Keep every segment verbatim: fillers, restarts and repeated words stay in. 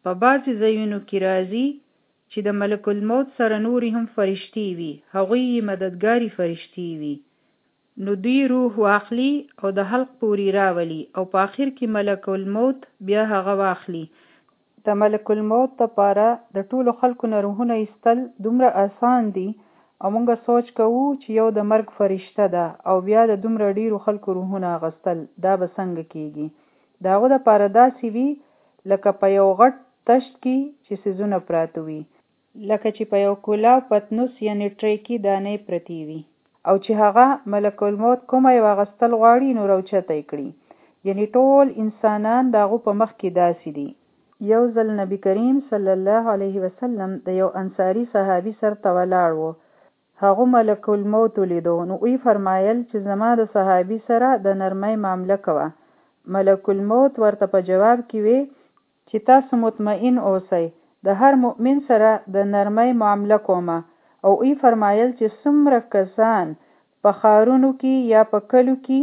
په بعضې ځایونو کې راځي چې د ملک الموت سره نورې هم فرشتې وي، هغوی یې مددګاري فرشتې وي. نو دوی روح واخلي او د حلق پورې راولي او په آخر کې ملک الموت بیا هغه واخلي. د ملک الموت دپاره د ټولو خلکو نه روحونه ایستل دومره آسان دي او مونږ سوچ کوو چې یو د مرګ فرشته ده او بیا د دومره ډیرو خلکو روحونه اغستل، دا به څنګه کیږي؟ د هغو دپاره داسې وي لکه په یو غټ تشت کې چې څیزونه پراته وي، لکه چې په یو کولاو پتنوس یعنې ټرې کې دانې پرتې وي او چې هغه ملک الموت کومه یو اغستل غواړي نو راوچته یې کړي. یعنې ټول انسانان د هغو په مخ کې داسې دي. یو ځل نبی کریم صلی الله علیه وسلم د یو انصاري صحابي سر ته ولاړ و. هغه ملک الموت ولیدو نو وی فرمایل چې زما د صحابي سره د نرمۍ معامله کوه. ملک الموت ورته په جواب کې وی چې تاسو مطمئن اوسئ، د هر مؤمن سره د نرمۍ معامله کومه. او وی فرمایل چې څومره کسان په ښارونو کې یا په کلو کې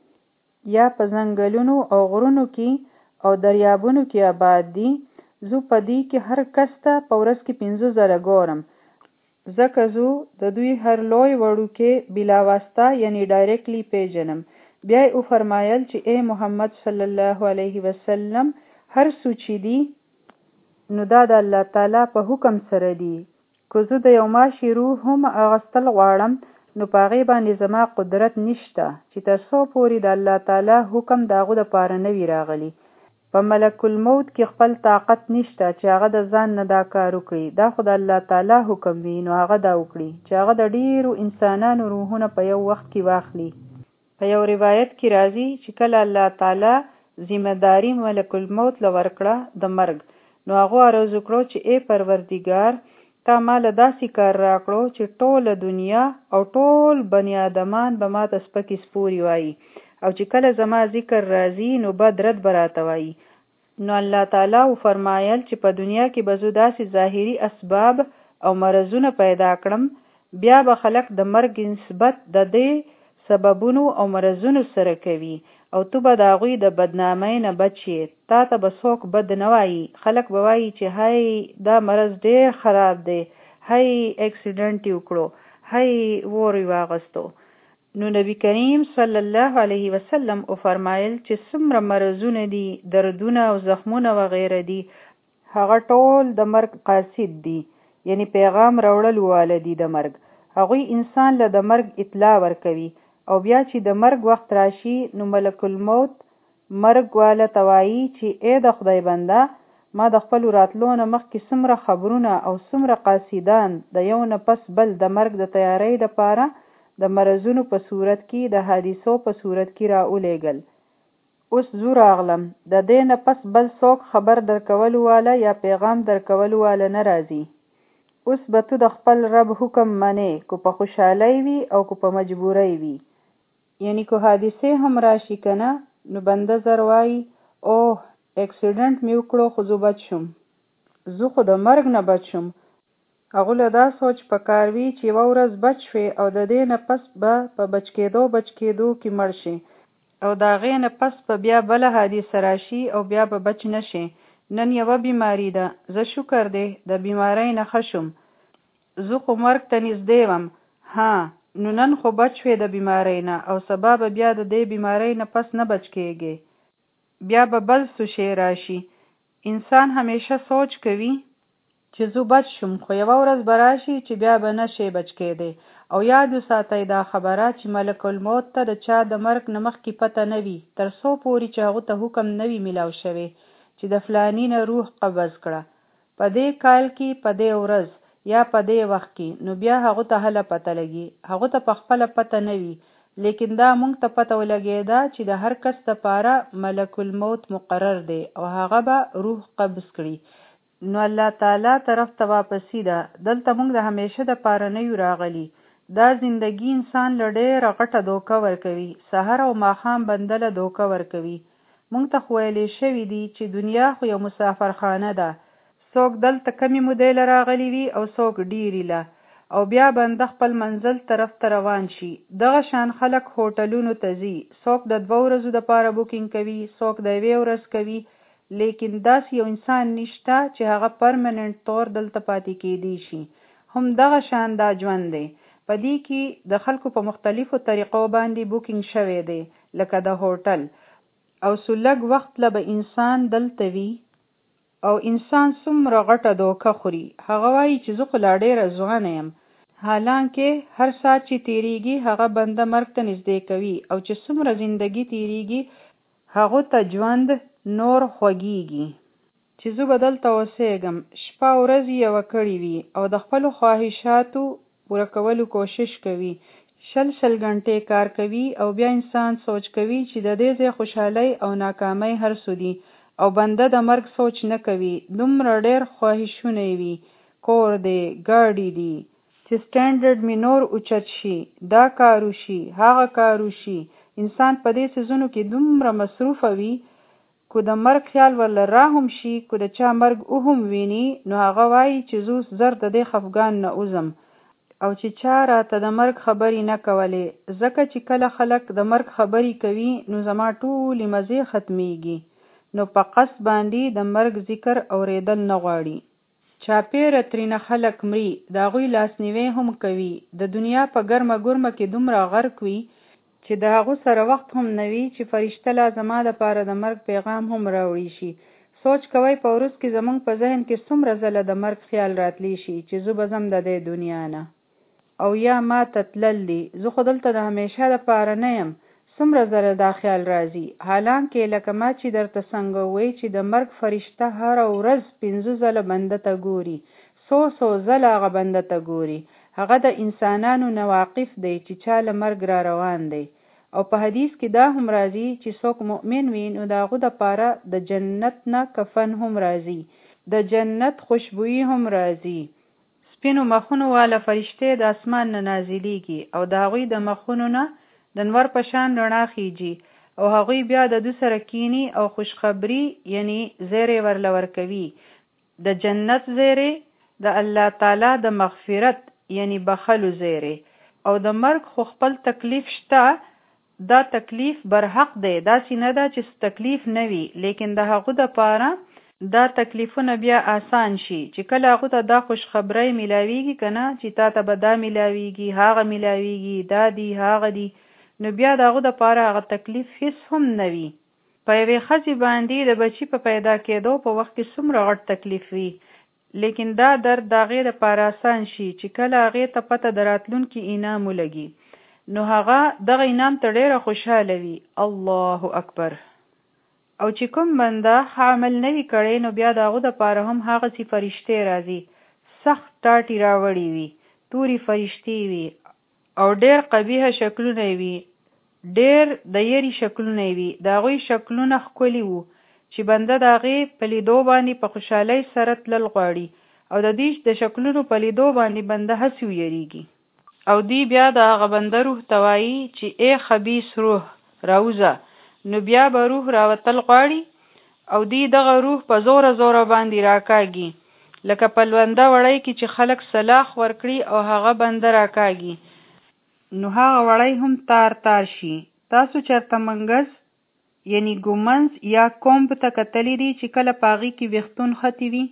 یا په ځنګلونو او غرونو کې او دریابونو کې آباد دي، زه په دې کې هر کس ته په ورځ کې پنځه زره ګورم، ځکه زه د دوی هر لوی وړوکی بلا واسطه یعنی ډایرکټلی پیژنم. بیا یې وفرمایل چې ای محمد صلی الله علیه وسلم هر څه چې دي نو دا د الله تعالی په حکم سره دي. که زه د یو ماشي روح هم اغستل غواړم نو په هغې باندې زما قدرت نشته چې تر څو پورې د الله تعالی حکم د هغو دپاره نه وي راغلی. په ملک الموت کې خپل طاقت نشته چې هغه د ځان نه دا کار وکړي، دا خو د الله تعالی حکم وي نو هغه دا وکړي چې هغه د ډیرو انسانانو روحونه په یو وخت کې واخلي. په یو روایت کې راځي چې کله الله تعالی ذمه داري ملک الموت له ورکړه د مرګ، نو هغه عرض وکړو چې ای پروردګار تا ماله داسې کار راکړو چې ټوله دنیا او ټول بني آدمان به ماته سپکې سپورې وایي، او چې کله زما ذکر راځي نو بد رد به راته وایي. نو الله تعالی وفرمایل چې په دنیا کې به زه داسې ظاهري اسباب او مرضونه پیدا کړم، بیا به خلک د مرګ نسبت د دې سببونو او مرضونو سره کوي او تو به د هغوی د بدنامۍ نه بچ یې. تا ته به څوک بد نه وایي، خلک به وایي چې هی دا مرض ډېر خراب دی، هی اکسیډنټ یې وکړو، هی اور یې واغستو. نو نبی کریم صلی الله علیه وسلم وفرمایل چې څومره مرضونه دي، دردونه او زخمونه وغیره دي، هغه ټول د مرګ قاصد دي، یعنی پیغام راوړلو واله دي د مرګ. هغوی انسان له د مرګ اطلاع ورکوي او بیا چې د مرګ وخت راشي نو ملک الموت مرګ واله ته وایي چې ای د خدای بنده، ما د خپلو راتلو نه مخکې څومره خبرونه او څومره قاصدان د یو نه پس بل د مرګ د تیارۍ دپاره د مرضونو په صورت کې د حادثو په صورت کې را ولیږل. اوس زه راغلم، د دې نه پس بل څوک خبر درکولو واله یا پیغام درکولو واله نه راځي. اوس به تو د خپل رب حکم منې، که په خوشحالۍ وي او که په مجبورۍ وي. یعنی که حادثې هم راشي که نه نو بنده زر وایي اوه اکسیډنټ مې وکړو خو زه بچ شم، زه خو د مرګ نه بچ شم. هغو له دا سوچ پکار وي چې یوه ورځ بچ شوې او د دې نه پس به په بچ کېدو بچ کېدو کې مړ شي او د هغې نه پس به بیا بله حادثه راشي او بیا به بچ نه شي. نن یوه بیماري ده، زه شکر دی د بیمارۍ نه ښه شم، زه خو مرګ ته نږدې وم، ها نو نن خو بچ شوې د بیمارۍ نه او سبا به بیا د دې بیمارۍ نه پس نه بچ کېږي، بیا به بل څه شی راشي. انسان همیشه سوچ کوي چې زه بچ شم، خو یوه ورځ به راشي چې بیا به نه شي بچ کېدی. او یاد وساتئ دا خبره چې ملک الموت ته د چا د مرګ نه مخکې پته نه وي، تر څو پورې چې هغو ته حکم نه وي میلاو شوی چې د فلاني نه روح قبض کړه په دې کال کې په دې ورځ یا په دې وخت کې، نو بیا هغو ته هله پته لګي. هغو ته په خپله پته نه وي، لیکن دا مونږ ته پته ولګېده چې د هر کس دپاره ملک الموت مقرر دی او هغه به روح قبض کړي. نو الله تعالی طرف ته واپسی ده. دلته مونږ د همیشه دپاره نه یو راغلي. دا زندگی انسان له ډېره غټه دوکه ورکوي، سحر او ماښام بنده له دوکه ورکوي. مونږ ته خو ویلې شوي دي چې دنیا خو یو مسافرخانه ده، څوک دلته کمې مودې له راغلي وي او څوک ډېرې له، او بیا بنده خپل منزل طرف ته روان شي. دغه شان خلک هوټلونو ته ځي، څوک د دوه ورځو دپاره بوکینګ کوي، څوک د یوې ورځ کوي، لیکن داسې یو انسان نشته چې هغه پرمننټ طور دلته پاتې کېدی شي. هم دغه شان دا ژوند دی. په دې کې د خلکو په مختلفو طریقو باندې بوکینګ شوی دی، لکه د هوټل. او څو لږ وخت له به انسان دلته وي او انسان څومره غټه دوکه خوري. هغه وایي چې زه خو لا ډېره ځوانه یم، حالانکه هر ساعت چې تیریږي هغه بنده مرګ ته نږدې کوي، او چې څومره زندگی تیریږي هغه ته ژوند نور خوږیږي. چې زه به دلته اوسېږم، شپه او ورځ یوه کړې وي او د خپلو خواهشاتو پوره کولو کوشش کوي. شل شل غنټې کار کوي او بیا انسان سوچ کوي چې د دې ځای خوشحالۍ او ناکامۍ هر څه دي، او بنده د مرګ سوچ نه کوي. دومره ډېر خواهشونه وي، کور دی، ګاډي دي، چې سټنډرډ مې نور اوچت شي، دا کار وشي، هغه کار وشي. انسان په دې څیزونو کې دومره مصروفه وي، کو د مرګ خیال ورله را هم شي، کو د چا مرګ او هم ویني، نو هغه وایي چې زه زر د دې خفګان نه وځم، او چې چا راته د مرګ خبرې نه کولې. ځکه چې کله خلک د مرګ خبرې کوي نو زما ټولې مزې ختمیږي، نو په قصد باندې د مرګ ذکر اوریدل نه غواړي. چاپیره ترینه خلک مري، د هغوی لاسنیوی هم کوي. د دنیا په ګرمه ګرمه کې دومره غرق وي چې د هغو سره وخت هم نه وي چې فرشته لا زما دپاره د مرګ پیغام هم راوړي شي. سوچ کوئ په ورځ کې زمونږ په ذهن کې څومره ځله د مرګ خیال راتلی شي چې زه به ځم د دې دنیا نه، او یا ما ته تلل دي، زه خو دلته د همیشه دپاره نه یم. څومره ځله دا خیال راځي، حالانکه لکه ما چې درته څنګه ووایي چې د مرګ فرشته هره ورځ پنځه ځله بنده ته ګوري، څو څو ځله هغه بنده ته ګوري. هغه د انسانانو نه واقف دی چې چا له مرګ را روان دی. او په حدیث کې دا هم راځي چې څوک مؤمن وي نو د هغو دپاره د جنت نه کفن هم راځي، د جنت خوشبويي هم راځي. سپینو مخونو والا فرشتې د اسمان نه نازلیږي او د هغوی د مخونو نه د نور په شان رڼا خیږي، او هغوی بیا د دو سره کینی او خوشخبری یعنی زیری ورله ورکوي. د جنت زیری، د الله تعالی د مغفرت یعنی بخلو زیری. او د مرګ خو خپل تکلیف شته، دا تکلیف برحق دی، داسې نه ده چې تکلیف نه وي، لیکن د هغو دپاره دا تکلیفونه بیا آسان شي چې کله هغو ته دا خوشخبری ملاویږي که نه چې تا ته به دا ملاویږي، هغه ملاویږي، دا دی هغه دی، نو بیا د هغو دپاره هغه تکلیف هیڅ هم نه وي. په یوې ښځې باندې د بچي په پیدا کېدو په وخت کې څومره غټ تکلیف وي، لیکن دا درد د هغې دپاره آسان شي چې کله هغې ته پته د راتلونکي انعام ولګي، نو هغه دغه انعام ته ډېره خوشحاله وي. الله اکبر. او چې کوم بنده ښه عمل نه وي کړی نو بیا د هغو دپاره هم هغسې فرشتې راځي، سخت ټاټې راوړي وي، تورې فرشتې وي او ډېر قبیحه شکلونه وي، ډېر د یری شکلونه وي. د هغوی شکلونه ښکلي وو چې بنده د هغې په لیدو باندې په خوشحالۍ سره تلل غواړي، او د دې د شکلونو په لیدو باندې بنده هسې ویریږي. او دی بیا د هغه بنده روح ته وایي چې ای خبیث روح راوځه، نو بیا به روح راوتل غواړي، او دی دغه روح په زوره زوره باندې راکاږي، لکه په لونده وړی کې چې خلک سلاخ ورکړي او هغه بنده راکاږي، نو هغه وړی هم تار تار شي. تاسو چېرته منګز یعنی ګومنز یا کومب ته کتلی دي چې کله په هغې کې ویښتون ختي وي،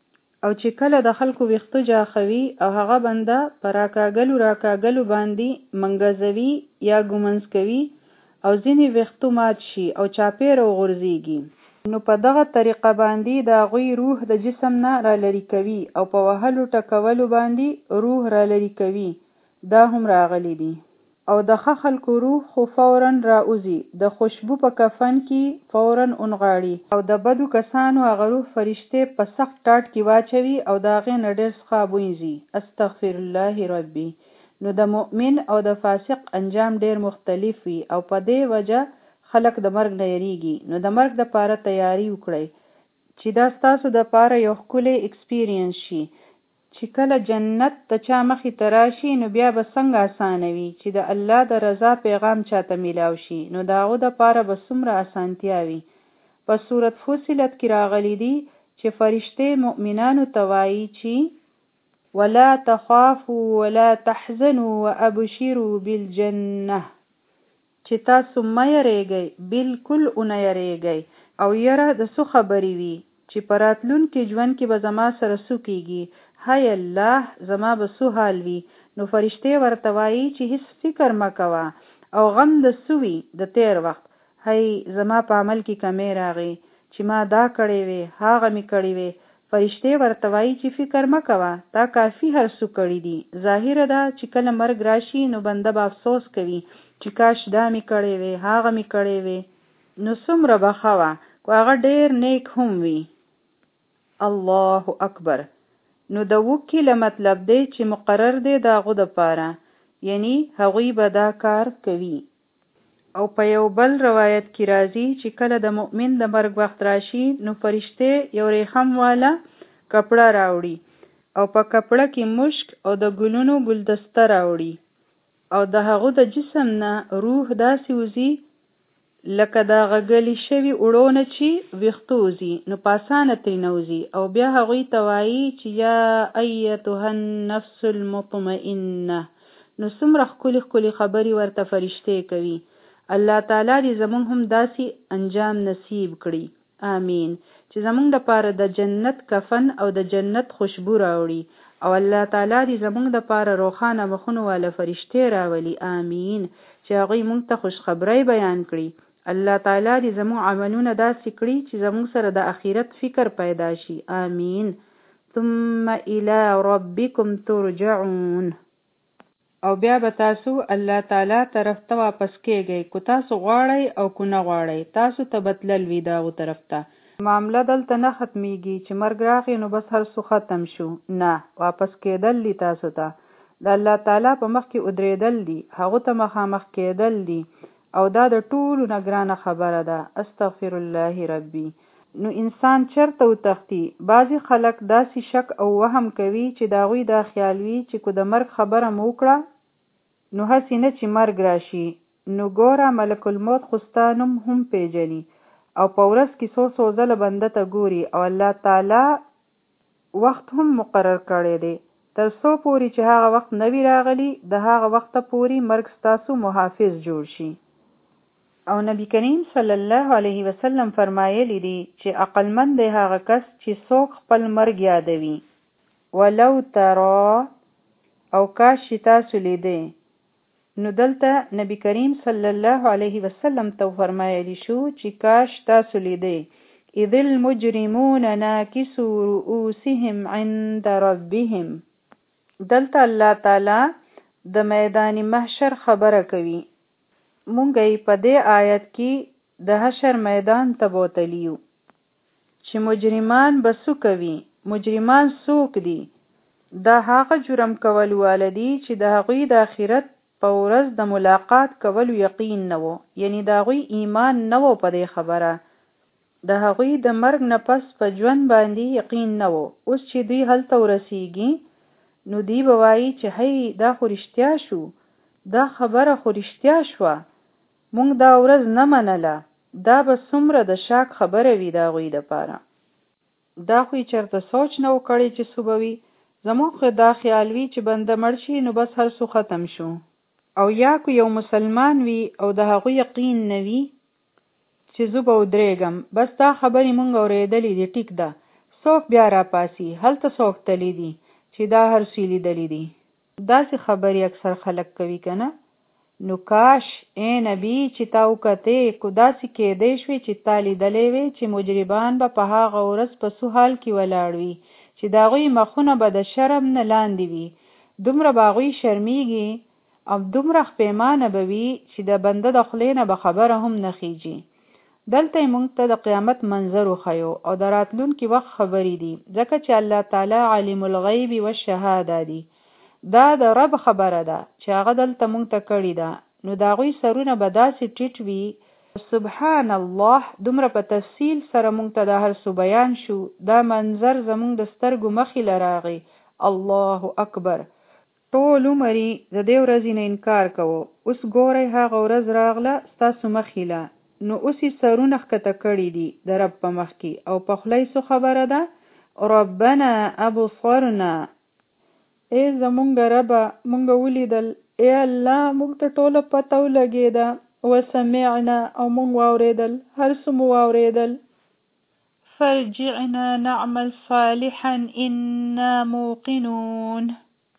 او چې کله د خلکو ویښته جاخوي او هغه بنده په راکاږلو راکاږلو باندې منګزوي یا ګومنز کوي او ځینې ویښتو مات شي او چاپیره وغورځېږي، نو په دغه طریقه باندې د هغوی روح د جسم نه را لرې کوي، او په وهلو ټکولو باندې روح را لرې کوي. دا هم راغلی دي. او د ښه خلکو روح خو فوراً راوځي، د خوشبو په کفن کې فوراً اونغاړي، او د بدو کسانو هغه روح فرشتې په سخت ټاټ کې واچوي او د هغې نه ډېر څخه وینځي. استغفر الله ربي. نو د مؤمن او د فاسق انجام ډېر مختلف وي، او په دې وجه خلک د مرګ نه یریږي. نو د مرګ دپاره تیاری وکړئ چې دا ستاسو دپاره یو ښکلی اکسپیرینس شي. چې کله جنت د چا مخې ته راشي نو بیا به څنګه اسانه وي چې د الله د رضا پیغام چاته میلاو شي، نو د هغو دپاره به څومره اسانتیا وي. په سورت فصلت کې راغلی دي چې فرشتې مؤمنانو ته وایي چې ولا تخافوا ولا تحزنوا وابشروا بالجنه، چې تاسو مه یریږئ، بالکل اونه یریږئ، او یره د څه خبرې وي چې په راتلونکي ژوند کې به زما سره څه کېږي. هی الله زما به څه حال وي. نو فرشتې ورته وایي چې هیڅ فکر مه کوه او غم د څه وي د تیر وخت. هی زما په عمل کې کمی راغی چې ما دا کړی وي هغه مې کړی وي. فرشتې ورته وایي چې فکر مه کوه تا کافي هر څه کړي دي. ظاهره ده چې کله مرګ راشي نو بنده به افسوس کوي چې کاش دا مې کړی وي هغه مې کړی وي. نو څومره به ښه وه که هغه ډېر نیک هم وي. الله اکبر. نو د وکیله مطلب دی چې مقرر دی د هغو دپاره، یعنی هغوی به دا کار کوي. او په یو بل روایت کې راځي چې کله د مؤمن د مرګ وخت راشي نو فرشتې یو ریخم والا کپړه راوړي او په کپړه کې مشک او د ګلونو ګلدسته راوړي او د هغو د جسم نه روح داسې وځي لکه دا غږلی شوي اوړونه چې ویښتو وځي نو په اسانه ترېنه وځي. او بیا هغوی ته وایي چې یا ایتها النفس المطمئنه. نو څومره ښکلي ښکلي خبرې ورته فرشتې کوي. الله تعالی دې زمونږ هم داسې انجام نصیب کړي. آمین. چې زمونږ دپاره د جنت کفن او د جنت خوشبو راوړي او الله تعالی دې زمونږ دپاره روښانه مخونو والا فرشتې راولي. آمین. چې هغوی مونږ ته خوشخبری بیان کړي. الله تعالی دې زموږ عملونه داسې کړي چې زموږ سره د آخرت فکر پیدا شي. آمین. ثم الى ربکم ترجعون. او بیا به تاسو الله تعالی طرف ته واپس کېږئ کو تاسو غواړئ او کو نه غواړئ تاسو ته بتلل وي داغو طرف ته. معامله دلته نه ختمیږي چې مرګ راغی نو بس هر څه ختم شو. نه، واپس کېدل دي تاسو ته. د الله تعالی په مخ کې ودرېدل دي، هغو ته مخامخ کېدل دي او دا د ټولو نه ګرانه خبره ده. استغفر الله ربي. نو انسان چرته وتښتي؟ بعضې خلک داسې شک او وهم کوي چې د هغوی دا خیال وي چې کو د مرګ خبره مو وکړه نو هسې نه چې مرګ راشي. نو ګوره ملک الموت خو ستا نوم هم پیژني او په ورځ کې څو څو ځله بنده ته ګوري او الله تعالی وخت هم مقرر کړی دی تر څو پورې چې هغه وخت نه وي راغلی د هغه وخته پورې مرګ ستاسو محافظ جوړ شي. او نبی کریم صلی الله علیه وسلم فرمایلی دی چې عقلمند دی هغه کس چې څوک خپل مرګ یادوي. ولو ترى او کاش چې تاسو لیدئ. نو دلته نبی کریم صلی الله علیه وسلم ته فرمایلی شو چې کاش تاسو لیدئ. اذ المجرمون ناکسوا رؤوسهم عند ربهم. دلته الله تعالی د میدان محشر خبره کوي. مونږ یې په دې آیت کې د حشر میدان ته بوتلیو چې مجرمان به څه کوي. مجرمان څوک دي؟ دا هغه جرم کول واله دي چې د هغوی د آخرت په ورځ د ملاقات کولو یقین نه وو، یعنی د هغوی ایمان نه وو په دې خبره، د هغوی د مرګ نه پس په ژوند باندې یقین نه وو. اوس چې دوی هلته ورسیږي نو دوی به وایي چې هی دا خو رښتیا شو، دا خبره خو رښتیا شوه، مونږ دا ورځ نه منله. دا به څومره د شاک خبره وي د هغوی دپاره. دا خو یې چېرته سوچ نه و کړی چې څه به وي. زموږ خو دا خیال وي چې بنده مړ شي نو بس هر څه ختم شو. او یا کو یو مسلمان وي او د هغوی یقین نه وي چې زه به ودرېږم، بس دا خبرې مونږ اورېدلې دي، ټیک ده، څوک بیا راپاسي، هلته څوک تللی دي چې دا هر څه لیدلی دي. داسې خبرې اکثر خلک کوي که نه؟ نو کاش ای نبی چې تا وکتې کو داسې کېدی شوې چې تا لیدلی وې چې مجرمان به په هغه ورځ په څه حال کې ولاړ وي چې د هغوی مخونه به د شرم نه لاندې وي، دومره به هغوی شرمیږي او دومره خپیمانه به وي چې د بنده د خولې نه به خبره هم نه خیږي. دلته یې مونږ ته د قیامت منظر وښیو او د راتلونکي وخت خبرې دي، ځکه چې الله تعالی عالم الغیب والشهاده دی. دا د رب خبره ده چې هغه دلته مونږ ته کړې ده. نو د هغوی سرونه به داسې ټیټ وي. سبحان الله، دومره په تفصیل سره مونږ ته دا هر څه بیان شو. دا منظر زمونږ د سترګو مخې له راغی. الله اکبر. ټول عمر یې د دې ورځې نه انکار کوو، اوس ګورئ هغه ورځ راغله ستاسو مخې له، نو اوس یې سرونه ښکته کړي دي د رب په مخ کې او په خوله یې څه خبره ده؟ ربنا ابصرنا. ای زمونږ ربه مونږ ولیدل، ای الله مونږ ته ټوله پته ولګېده، وسمعنا او مونږ واورېدل، هر څه مو واورېدل، فارجعنا نعمل صالحا إنا موقنون.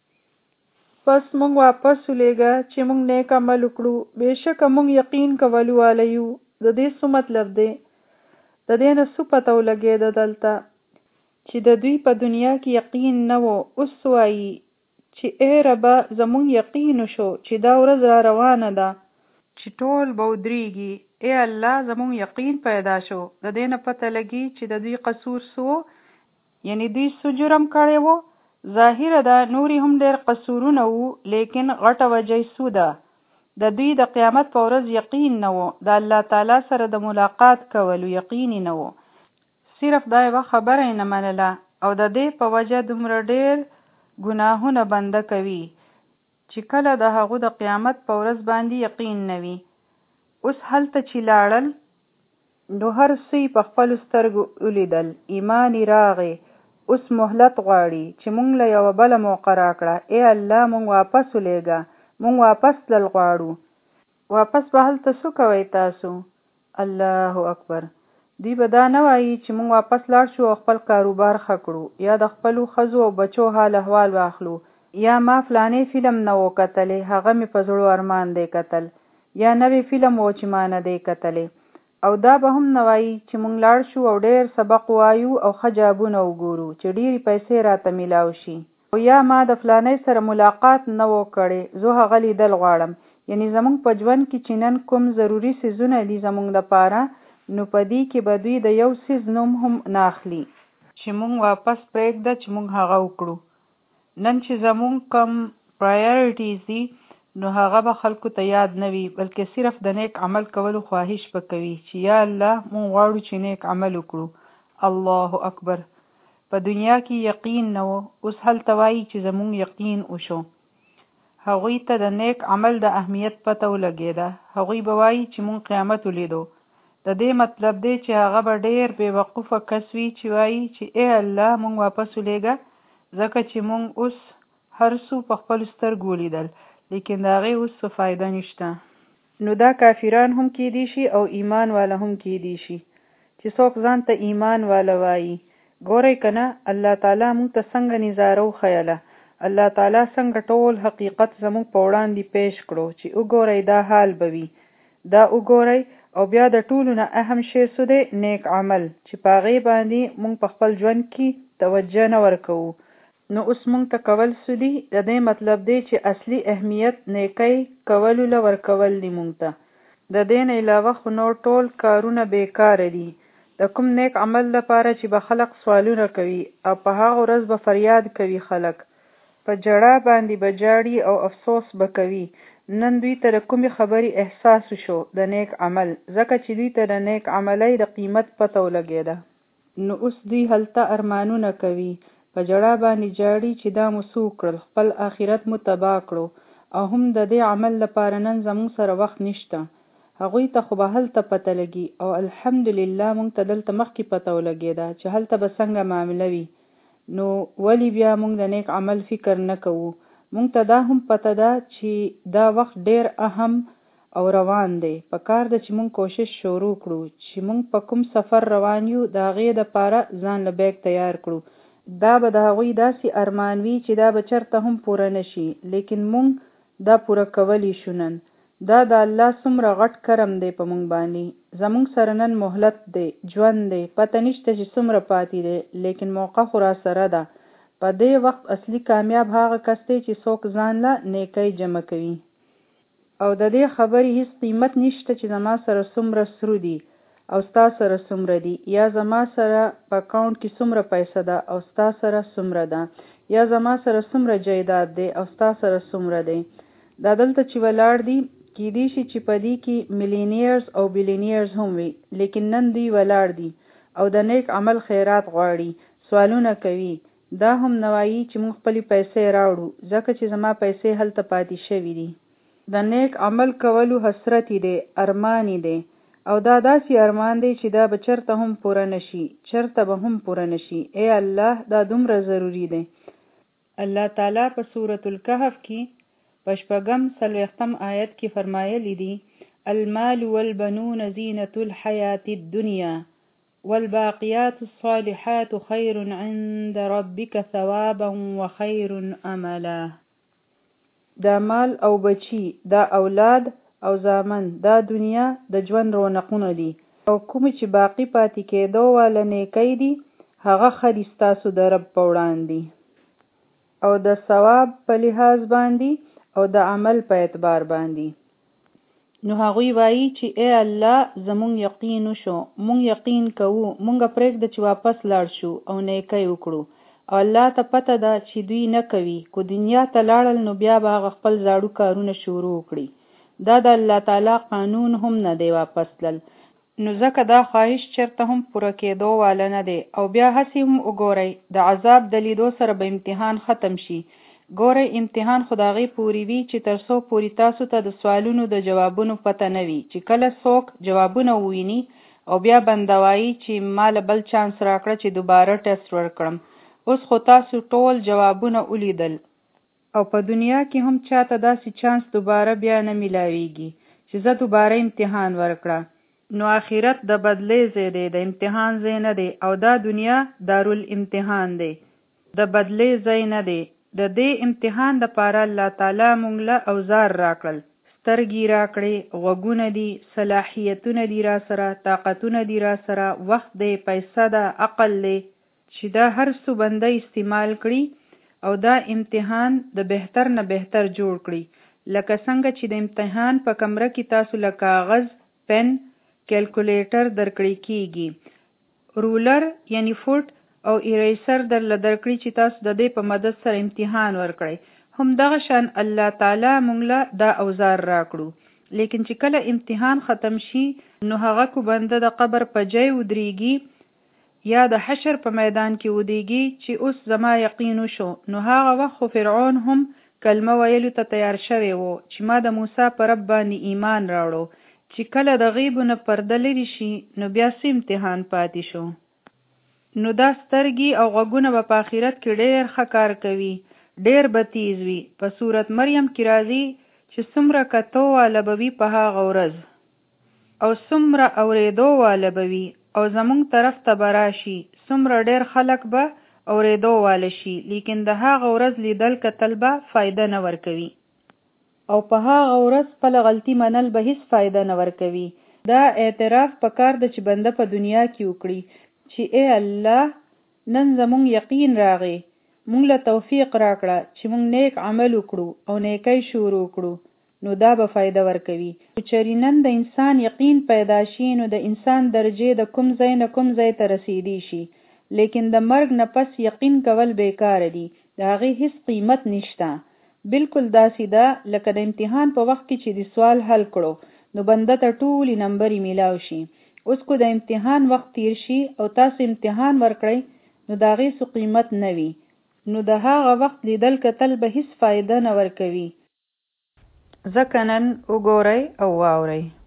پس مونږ واپس ولېږه چې مونږ نیک عمل وکړو، بېشکه مونږ یقین کولو واله یو. د دې څه مطلب دی؟ د دې نه څه پته ولګېده دلته چې د دوی په دنیا کې یقین نه و. اوس وایي چې ای ربه زمونږ یقین شو چې دا ورځ را روانه ده چې ټول به ودرېږي. ای الله زمونږ یقین پیدا شو. د دې نه پته لګي چې د دوی قصور څه، یعنی دوی څه جرم کړی و. ظاهره ده نورې هم ډېر قصورونه وو، لیکن غټه وجه څه ده؟ د دوی د قیامت په ورځ یقین نه و، د الله تعالی سره د ملاقات کولو یقین نه و. صرف دا یوه خبره یې نه منله او د دې په وجه دومره ډېر ګناهونه بنده کوي چې کله د هغو د قیامت په ورځ باندې یقین نه وي. اوس هلته چې لاړل نو هر څه په خپلو سترګو ولیدل، ایمان یې راغی. اوس مهلت غواړي چې مونږ له یوه بله موقع راکړه. ای الله مونږ واپس ولېږه، مونږ واپس تلل غواړو. واپس به هلته څه کوئ تاسو؟ الله اکبر. دوی به دا نه وایي چې مونږ واپس لاړ شو او خپل کاروبار ښه کړو، یا د خپلو ښځو او بچو حال احوال واخلو، یا ما فلانې فلم نه و کتلی هغه مې په زړو ارمان دی کتل، یا نوی فلم و چې ما نه دی کتلی. او دا به هم نه وایي چې مونږ لاړ شو او ډېر سبق وایو او ښه جابونه وګورو چې ډېرې پیسې راته میلاو شي، او یا ما د فلانۍ سره ملاقات نه و کړی، زه هغه لیدل غواړم. یعنی زمونږ په ژوند کې چې نن کوم ضروري څیزونه دي زمونږ لپاره، نو په دې کې به دوی د یو څیز نوم هم نه اخلي چې مونږ واپس پرېږده چې مونږ هغه وکړو. نن چې زمونږ کم پرایورټیز دي نو هغه به خلکو ته یاد نه وي، بلکې صرف د نیک عمل کولو خواهش به کوي چې یا الله مونږ غواړو چې نیک عمل وکړو. الله اکبر. په دنیا کې یقین نه و، اوس هلته وایي چې زمونږ یقین وشو. هغوی ته د نیک عمل د اهمیت پته ولګېده. هغوی به وایي چې مونږ قیامت ولیدو. د دې مطلب دی چې هغه به ډېر بې وقوفه کس وي چې وایي چې ای الله مونږ واپس ولېږه، ځکه چې مونږ اوس هر څه په خپلو سترګو ولیدل، لیکن د هغې اوس څه فایده نشته. نو دا کافران هم کیدی شي او ایمان والا هم کیدی شي چې څوک ځان ته ایمان والا وایي. ګورئ که نه الله تعالی مونږ ته څنګه نظاره وښیله، الله تعالی څنګه ټول حقیقت زمونږ په وړاندې پیش کړو چې وګورئ دا حال به وي، دا وګورئ. او بیا د ټولو نه اهم شی څه دی؟ نیک عمل، چې په هغې باندې مونږ په خپل ژوند کې توجه نه ورکوو. نو اوس مونږ ته کول څه دي؟ د دې مطلب دی چې اصلي اهمیت نیکۍ کولو له ورکول دي مونږ ته. د دې نه علاوه خو نور ټول کارونه بیکاره دي. د کوم نیک عمل لپاره چې به خلق سوالونه کوي او په هغه ورځ به فریاد کوي، خلق په جړا باندې به جاړي او افسوس به کوي. نن دوی ته د کومې خبرې احساس شو؟ د نیک عمل، ځکه چې دوی ته د نیک عملۍ د قیمت پته ولګېده. نو اوس دوی هلته ارمانونه کوي، په جړا باندې جاړي چې دا مو څه وکړل، خپل آخرت مو تباه کړو، او هم د دې عمل لپاره نن زموږ سره وخت نشته. هغوی ته خو به هلته پته لګي، او الحمدلله مونږ ته دلته مخکې پته ولګېده چې هلته به څنګه معامله وي. نو ولی بیا مونږ د نیک عمل فکر نه کوو؟ مونږ ته دا هم پته ده چې دا وخت ډېر اهم او روان دی. په کار ده چې مونږ کوشش شروع کړو چې مونږ په کوم سفر روان یو د هغې دپاره ځان له بیګ تیار کړو. دا به د هغوی داسې ارمان وي چې دا به چېرته هم پوره نه شي، لیکن مونږ دا پوره کولی شو نن. دا د الله څومره غټ کرم دی په مونږ باندې. زمونږ سره نن مهلت دی، ژوند دی، پته نشته چې څومره پاتې دی، لیکن موقع خو را سره ده. په دې وخت اصلي کامیاب هغه کس دی چې څوک ځان له نیکۍ جمع کوي. او د دې خبرې هیڅ قیمت نشته چې زما سره څومره سرو دي او ستا سره څومره دي، یا زما سره په اکاونټ کې څومره پیسه ده او ستا سره څومره ده، یا زما سره څومره جایداد دی او ستا سره څومره دی. دا دلته چې ولاړ دي کیدی شي چې په دې کې ملینیرز او بیلینیرز هم وي، لیکن نن دوی ولاړ دي او د نیک عمل خیرات غواړي، سوالونه کوي. دا هم نه وایي چې موږ خپلې پیسې راوړو، ځکه چې زما پیسې هلته پاتې شوي دي. د نیک عمل کولو حسرت دی، ارمان دی، او دا داسې ارمان دی چې دا به چرته هم پوره نشي، چرته به هم پوره نشي. ای الله دا دومره ضروری دی. الله تعالی په سورة الکهف کې په شپږم څلوېښتم آیت کې فرمایلی دي: المال والبنون زینة الحیات الدنیا والباقيات الصالحات خير عند ربك ثوابا وخير املا. دا مال او بچی، دا اولاد او زامن، دا دنیا د ژوند رونقونه دي، او کوم چې باقی پاتې کېدو والا نیکی دي هغه ښه دي ستاسو د رب په وړاندې، او د ثواب په لحاظ باندې او د عمل په اعتبار باندې. نو هغوی وایي چې ای الله زمونږ یقین وشو، مونږ یقین کوو، مونږ پرېږده چې واپس لاړ شو او نیکی وکړو. او الله ته پته ده چې دوی نه کوي، کو دنیا ته لاړل نو بیا به هغه خپل زاړو کارونه شروع کړي. دا د الله تعالی قانون هم نه دی واپس تلل، نو ځکه دا خواهش چرته هم پوره کېدو والا نه دی. او بیا هسې هم وګورئ د عذاب د لیدو سره به امتحان ختم شي. ګورئ امتحان خو د هغې پورې وي چې تر څو پورې تاسو ته د سوالونو د جوابونو پته نه وي. چې کله څوک جوابونه وویني او بیا بنده وایي چې ما له بل چانس راکړه چې دوباره ټیسټ ورکړم. اوس خو تاسو ټول جوابونه ولیدل، او په دنیا کې هم چاته داسې چانس دوباره بیا نه میلاویږي چې زه دوباره امتحان ورکړه. نو آخرت د بدلې ځای دی، د امتحان ځای نه دی، او دا دنیا دارالامتحان دی، د بدلې ځای نه دی. د دې امتحان د پاره الله تعالی مونږ له اوزار راکړل، سترګې راکړې، غوږونه دي، صلاحیتونه دي را سره، طاقتونه دي را سره، وخت دی، پیسه ده، عقل دی، چې دا هر څه بنده استعمال کړي او دا امتحان د بهتر نه بهتر جوړ کړي. لکه څنګه چې د امتحان په کمره کې تاسو له کاغذ، پن، کیلکولیټر درکړی کیږي، رولر یعنی فوټ او ایریسر در لدرکړي چې تاسو د دې په مدد سره امتحان ورکړئ. هم دغه شان الله تعالی مونږ له دا اوزار راکړو. لیکن چې کله امتحان ختم شي نو هغه کو بنده د قبر په جای ودرېږي یا د حشر په میدان کې ودیږي چې اوس زما یقین وشو. نو هغه وخت خو فرعون هم کلمه ویلو ته تیار شوی وو چې ما د موسی په رب باندې ایمان راوړو. چې کله د غیبونه پرده لري شي نو بیا څه امتحان پاتې شو. نو دا سترګې او غوږونه به په آخرت کې ډېر ښه کار کوي، ډېر به تیز وي. په سورت مریم کې راځي چې څومره کتو واله به وي په هغه ورځ، او څومره اورېدو واله به وي، او زمونږ طرف ته به راشي. څومره ډېر خلک به اورېدو واله شي، لیکن د هغه ورځ لیدل کتل به فایده نه ورکوي، او په هغه ورځ خپل غلطي منل به هیڅ فایده نه ورکوي. دا اعتراف پکار ده چې بنده په دنیا کې وکړي چې ای الله نن زمونږ یقین راغی، مونږ له توفیق راکړه چې مونږ نیک عمل وکړو او نیکی شروع کړو، نو دا به فایده ورکوي. چېرې نن د انسان یقین پیدا شي نو د انسان درجې د کوم ځای نه کوم ځای ته رسیدي شي، لیکن د مرګ نه پس یقین کول بیکار دي، د هغې هیڅ قیمت نشته. بالکل داسې ده لکه د امتحان په وخت کې چې د سوال حل کړو نو بنده ته ټولې نمبرې میلاو شي. اوس کو د امتحان وخت تیر شي او تاسو امتحان ورکړئ نو د هغې څه قیمت نه وي، نو د هغه وخت لیدل کتل به هیڅ فایده نه ورکوي. ځکه نن وګورئ او واورئ.